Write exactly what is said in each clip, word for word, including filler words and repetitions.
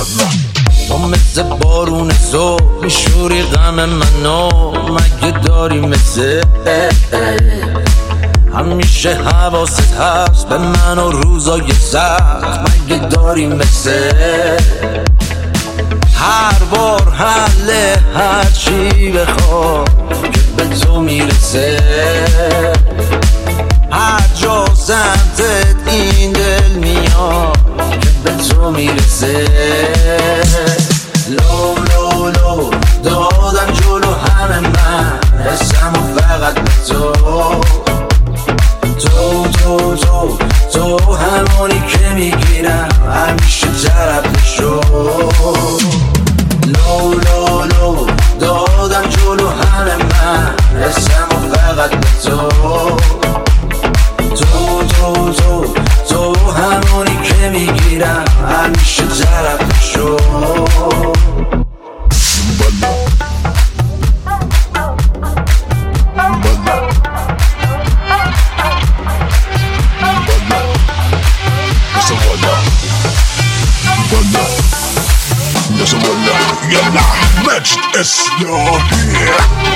تو مثل بارون زو میشوری غم منو، مگه داری مثل همیشه حواست هست به من و روزای سخت، مگه داری مثل هر بار حل هر چی بخواد که به تو میرسه، هر جا سمتت این دل میاد که به تو میرسه. لو لو لو دادم جلو همه من حسم و فقط به تو، تو تو تو تو همونی که میگیرم همیشه طرف شو. لو لو لو دادم جلو همه من حسم و فقط به تو، تو تو تو تو همونی که میگیرم همیشه طرف شو. يلا مجد اسياهي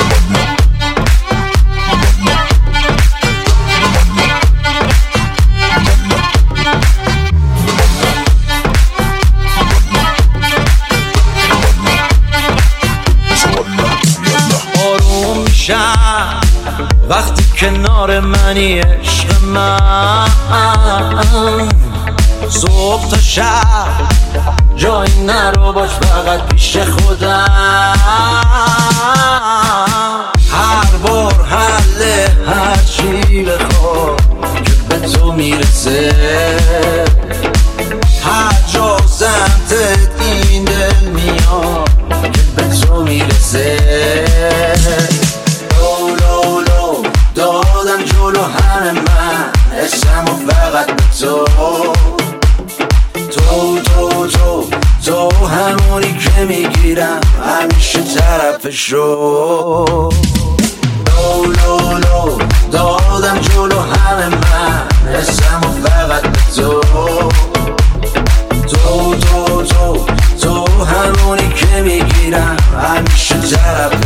آروم میشم وقتی کنار منی عشق من، صبح تا شب جایی نرو باش فقط پیش خودم، هر بار حل هر چی بخواد که به تو میرسه، هر جا سمتت این دل میاد که به تو میرسه. لو لو لو دادم جلو همه من حسم و فقط به تو، تو تو تو تو همونی که میگیرم همیشه طرف شو. لو لو لو دادم جلو همه من حسم و فقط به تو، تو تو تو تو همونی که میگیرم همیشه طرف